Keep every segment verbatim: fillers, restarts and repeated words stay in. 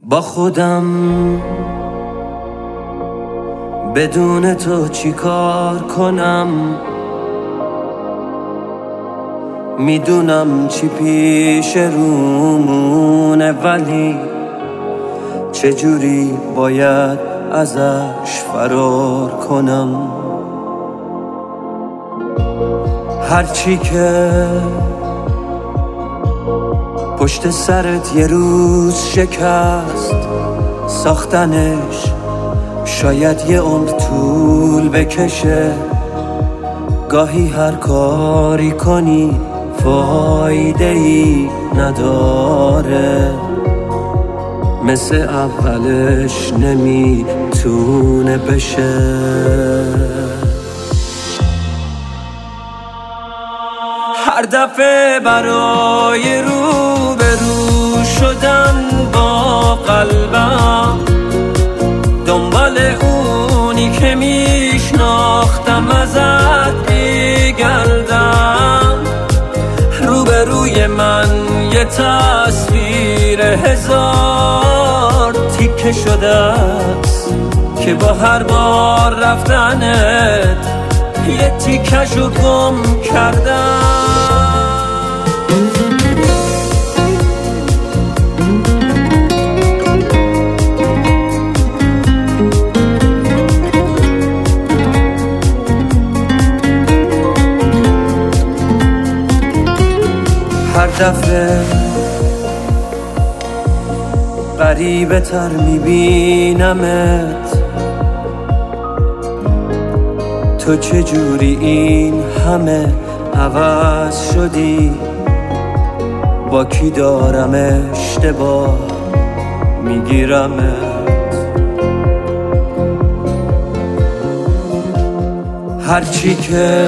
با خودم بدون تو چی کار کنم؟ میدونم چی پیش رومونه، ولی چجوری باید ازش فرار کنم؟ هرچی که پشت سرت یه روز شکست، ساختنش شاید یه عمر طول بکشه. گاهی هر کاری کنی فایده ای نداره، مثل اولش نمیتونه بشه. هر دفعه برای رو به رو شدن با قلبم، دنبال اونی که میشناختم ازت میگردم. روبروی من یه تصویر هزار تیکه شده است که با هر بار رفتنت یه تیکشو گم کردم. هر دفعه غریبه تر میبینمت، تو چجوری این همه عوض شدی؟ با کی دارم اشتباه میگیرمت؟ هرچی که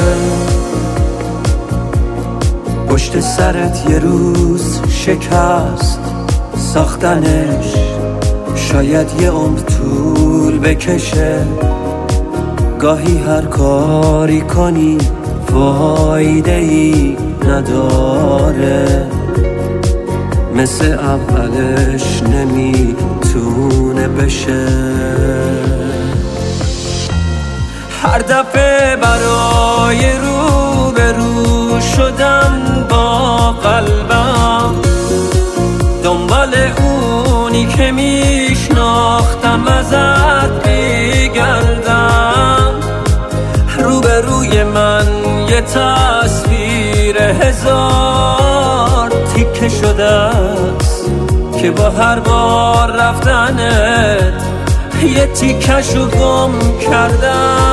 پشت سرت یه روز شکست، ساختنش شاید یه عمر طول بکشه. گاهی هر کاری کنی فایده ای نداره، مثل اولش نمیتونه بشه. هر دفعه برای رو به رو شدن با قلبم، دنبال اونی که میشناختم ازت میگردم. روبروی من یه تصویر هزار تیکه شده است که با هر بار رفتنت یه تیکشو گم کردم.